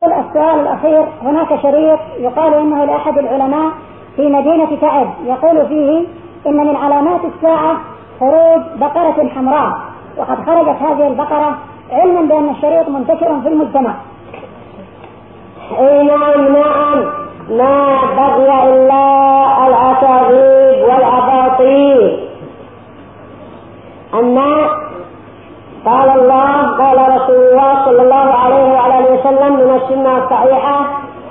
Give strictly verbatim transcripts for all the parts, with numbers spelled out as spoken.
السؤال الأخير، هناك شريط يقال إنه لأحد العلماء في مدينة تعب يقول فيه إن من علامات الساعة خروج بقرة حمراء، وقد خرجت هذه البقرة علما بأن الشريط منتشر في المجتمع. اي نعم نعم، ما بقي إلا الأكاذيب والأباطيل. أما قال الله قال رسول الله صلى الله عليه وعلى اله وسلم من السنة الصحيحة،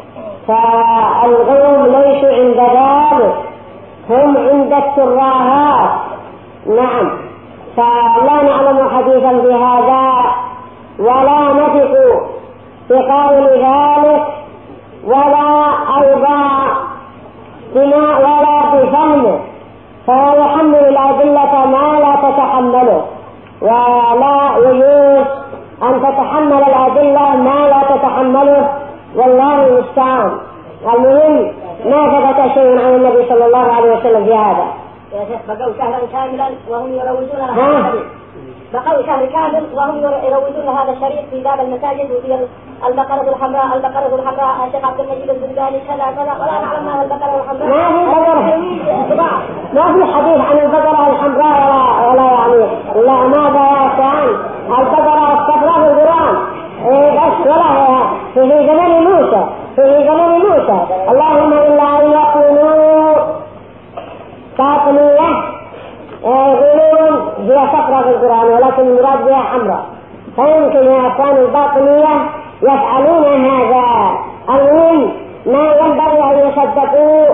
فالغيب ليسوا عند ذلك، هم عند التراهات. نعم، فلا نعلم حديثا بهذا ولا نثق بقول ذلك ولا أيضا بما ولا بفهمه، فيحمل الأدلة ما لا تتحمله، ولا يجوز أن تتحمل الأدلة ما لا تتحمله، والله المستعان. المهم ما ثبت شيء عن النبي صلى الله عليه وسلم في هذا. يا شيخ بقوا شهرا كاملا وهم يروجون هذا الشريط، بقوا شهر كامل وهم يروجون هذا الشريط في باب المساجد وفي البقرة الحمراء البقرة الحمراء. الشيخ عبد المجيد الزرقاني كذا كذا، ولا نعلم ما البقرة الحمراء. ما في بقرة، ما في حديث عن البقرة الحمراء ولا ولا يعني لا ماذا يا كان البقرة الصفراء في القرآن بس، ولا في زمن موسى في زمن موسى اللهم إلا أن يكونوا باطنية يقولون هي صفراء في القرآن ولكن المراد بها حمراء، فيمكن يا أخوان الباطنية يفعلون هذا. المهم ما ينبغي أن يصدقوا،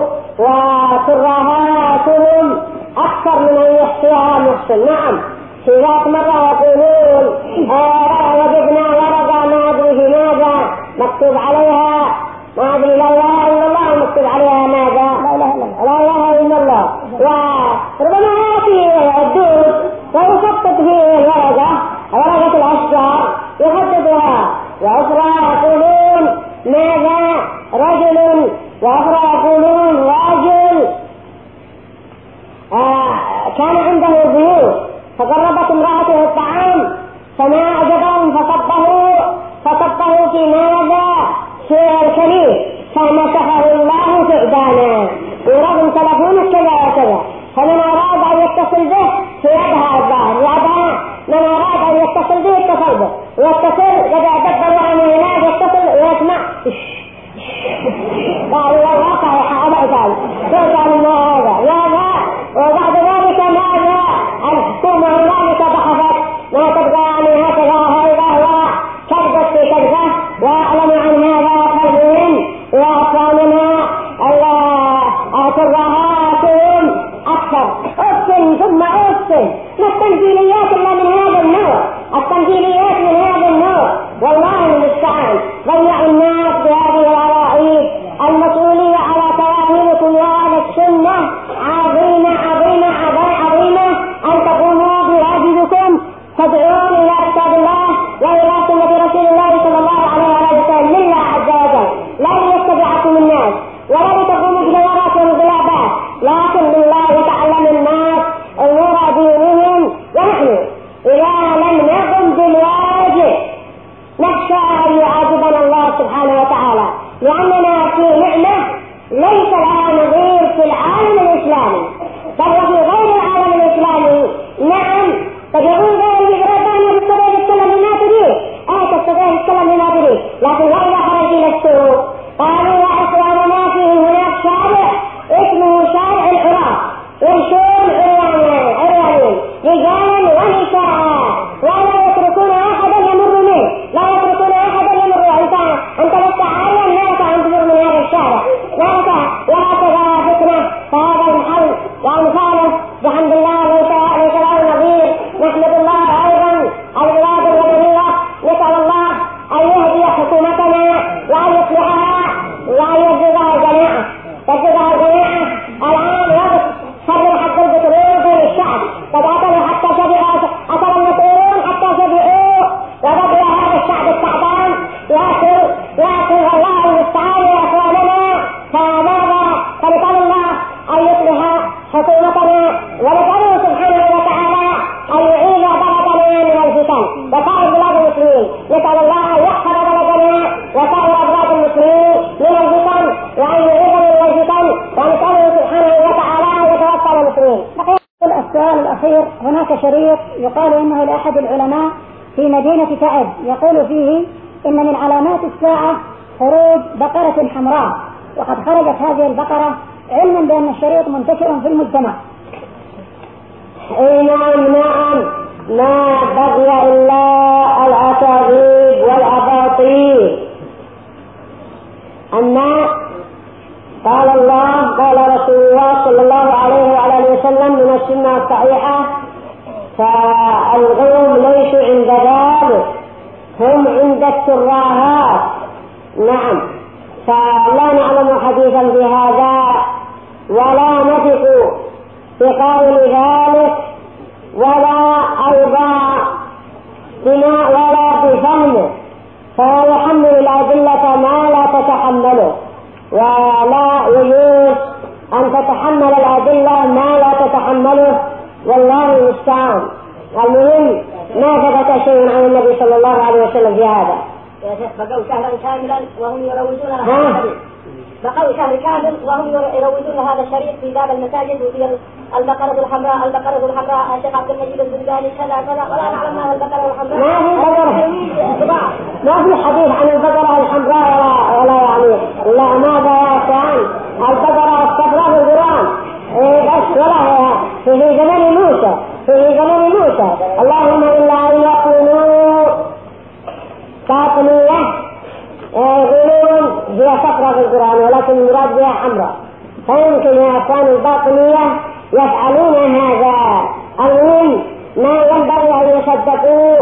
وتراهاتهم أكثر من أن يحصيها محسن. نعم، في ذات مرة يقولون آه وجدنا ورقة ما أدري في ماذا مكتوب عليها ما أدري لا إله إلا الله، مكتوب عليها ماذا لا إله إلا الله، وربما يأتي الدود ويخطط فيه الورقة ورقة الأشجار يخططها، وأخرى يقولون ماذا رجل، وأخرى يقولون رجل آه كان عنده ضيوف فقربت امرأته الطعام فما أعجبهم فصبه فصبه في ماذا في الكنيس فمسحه الله سعدانا، ورغم تلفونه كذا وكذا. فمن أراد أن يتصل به في يدها الظاهر يدها، من أراد أن يتصل به اتصل به ويتصل إذا دبر عنه هناك يتصل ويسمع قال والله صحيح أبعد قال ما هذا هذا. وبعد ذلك ماذا الحكومة هنالك بحثت ما تبقى يعني هكذا هذا هو كذبت في كذبة وأعلم عن هذا فالمهم وأطلالنا تراهاتهم أكثر أفن ثم أفن. ما التنزيليات إلا من هذا النوع، التنزيليات من هذا النوع، والله المستعان. ضيع الناس بهذه الغرائب. المسؤولية على توائمكم يا أهل السنة عظيمة عظيمة عظيمة، أن تقوموا بواجبكم، تدعون إلى كتاب الله وإلى سنة رسول الله صلى الله عليه وسلم لله عز وجل، لا ليتبعكم الناس ولا لتقوموا بجوارات والغلابات، لكن لله يتعلم الناس أمور دينهم. ونحن إذا لم نقم بالواجب نخشى أن يعاقبنا الله سبحانه وتعالى، لأننا في نعمة ليس لها نظير في العالم الإسلامي بل وفي غير العالم الإسلامي. نعم، تدعون غير يقربان بالصدق السلام لما تريد آية الصدق السلام لما تريد، لكن وإذا خرج إلى السوق قالوا يا إخواننا فيه هناك شارع اسمه شارع العراق يمشون عريانين رجالا ونساء ولا يتركون أحدا يمر منه، لا يتركون أحدا يمر. أنت أنت لست عاريا لك أن تمر من هذا الشارع، وهكذا فتنة. فهذا المحل وأمثاله بحمد الله ليس له نظير. نحمد الله أيضا البلاد الوطنية، نسأل الله أن يهدي حكومتنا وأن يصلحها وأن يجزها جميعا يجزها جميعا. الآن وقت صبر حق البترول بين الشعب، قد أكلوا حتى شبعوا، أكل المسؤولون حتى شبعوا، وبقي هذا الشعب التعبان يأكل يأكل. الله المستعان يا أخواننا. فماذا فنسأل الله أن يصلح حكومتنا ونسأله سبحانه وتعالى أن يعيد بلدنا من الفتن وسائر بلاد المسلمين. نسأل الله أن يحفظ بلدنا وسائر الأخير هناك شريط يقال إنه لأحد العلماء في مدينة تعب، يقول فيه إن من علامات الساعة خروج بقرة حمراء، وقد خرجت هذه البقرة علما بأن الشريط منتشر في المجتمع. اي نعم نعم، ما بقي الا الاكاذيب والاباطيل. اما قال الله قال رسول الله صلى الله عليه وعلى اله وسلم من السنه الصحيحه، فالقوم ليسوا عند ذلك، هم عند التراهات. نعم، فلا نعلم حديثا بهذا ولا نثق بقول ذلك ولا أيضا بناء ولا بفهمه، فيحمل الأدلة ما لا تتحمله، ولا يجوز أن تتحمل الأدلة ما لا تتحمله، والله المستعان. المهم ما ثبت شيء عن النبي صلى الله عليه وسلم في هذا. يا شيخ بقوا شهرا كاملا وهم يروجون هذا الشريط، بقوا شهر كامل وهم يروجون هذا الشريط في باب المساجد وفي البقرة الحمراء البقرة الحمراء الشيخ عبد المجيد الزرقاني كذا كذا، ولا نعلم ما البقرة الحمراء. ما في بقرة، ما في حديث عن البقرة الحمراء ولا ولا يعني لا ماذا يا أخوان، البقرة الصفراء في القرآن بس، ولا في زمن موسى في زمن موسى اللهم إلا أن يكونوا باطنية يقولون هي صفراء في القرآن ولكن المراد بها حمراء، فيمكن يا أخوان الباطنية يفعلون هذا. المهم ما ينبغي أن يصدقوا،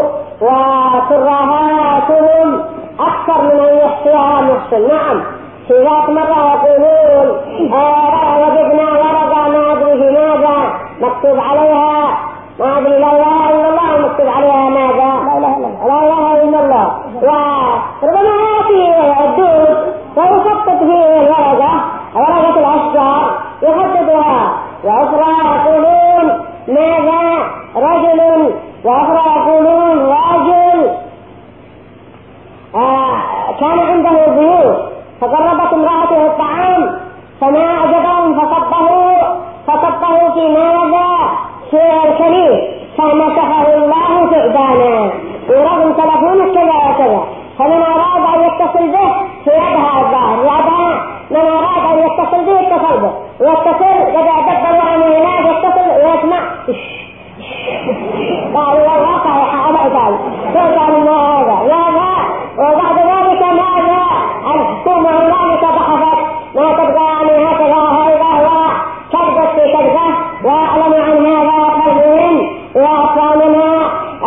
وترهاتهم أكثر من أن يحصيها محسن. نعم، في ذات مرة يقولون آه وجدنا ورقة ما أدري في ماذا مكتوب عليها ما أدري لا إله إلا الله، مكتوب عليها ماذا لا إله إلا الله، وربما يأتي الدود ويخطط في الورقة ورقة الأشجار يخططها، وأخرى يقولون ماذا رجل، وأخرى يقولون رجل آه كان عنده ضيوف فقربت امرأته الطعام فما أعجبهم فصبه فصبه في ماذا في الكنيس فمسحه الله ثعبانا، ورغم تلفونه كذا وكذا، فمن أراد أن يتصل به في يدها الظاهر يدها، من أراد أن يتصل به يتصل به ويتصل إذا دبر عنه هناك يتصل ويسمع قال الواقع يحاول قال قال ما هذا هذا، وبعد ذلك ماذا الحكومة هنالك بحثت ما تبقى يعني هكذا هذا هو كذبت في كذبة، وأعلم عن هذا قلبهم وأطلامنا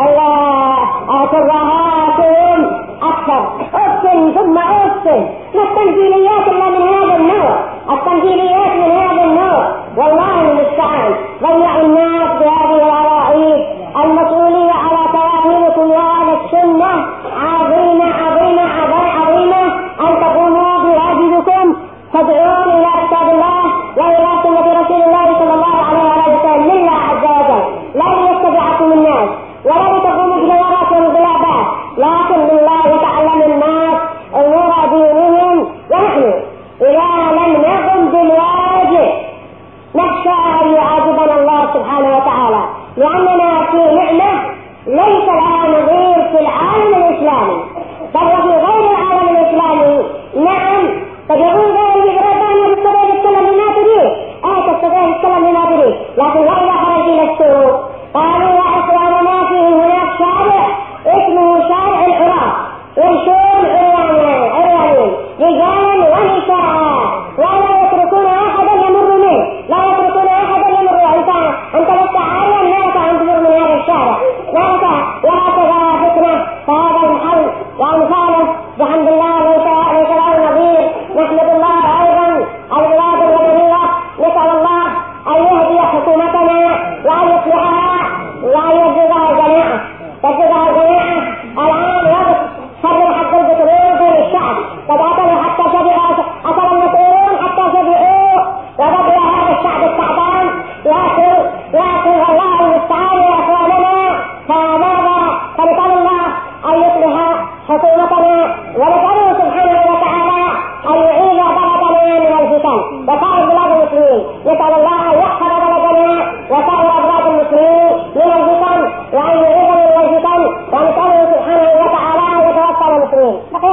ترهاتهم أكثر. أفسن ثم أفسن، ما التنزيليات إلا من هذا النوع، التنزيليات من هذا النوع، والله المستعان. ضيعوا الناس بهذه الأراء. المسؤولية على توابيركم يا أهل السنة عظيمة عظيمة عظيمة، أن تقوموا بواجبكم، تدعون إلى كتاب الله وإلى سنة رسول الله صلى الله عليه وسلم لله عز وجل، لا ليتبعكم الناس ولا لتقوموا بجوارات والغلابات، لكن لله يتعلم الناس أمور دينهم. ونحن إذا لم نقم بالواجب نخشى أن يعاقبنا الله سبحانه وتعالى، لأننا في نعمة ليس لها نظير في العالم الإسلامي بل وفي غير العالم الإسلامي. نعم، تجرون غير الجبرتان تستطيع تتكلم بما تريد، آه تستطيع تتكلم بما تريد، لكن وإذا خرج إلى السوق قالوا يا إخواننا فيه هناك شارع اسمه شارع العراق، يمشون عريانين رجالا ونساء ولا يتركون أحدا يمر منه، لا يتركون أحدا يمر. أنت أنت لست عاريا ما لك أن تمر من هذا الشارع، ما لك وهكذا فتنة. فهذا الحل وأمثاله بحمد الله ليس ليس له نظير. نحمد الله أيضا البلاد الوطنية، نسأل الله أن يهدي حكومتنا وأن يصلحها وأن يرزقها الجماعة يرزقها الجماعة. الآن وقت صبر حق البترول بين الشعب، قد أكلوا حتى شبعوا، أكل المسؤولون حتى شبعوا، وبقي هذا الشعب التعبان يأكل يأكل. الله المستعان يا أخواننا. فماذا فنسأل الله أن يصلح حكومتنا ونسأله سبحانه وتعالى أن يعيد بلدنا من الفتن.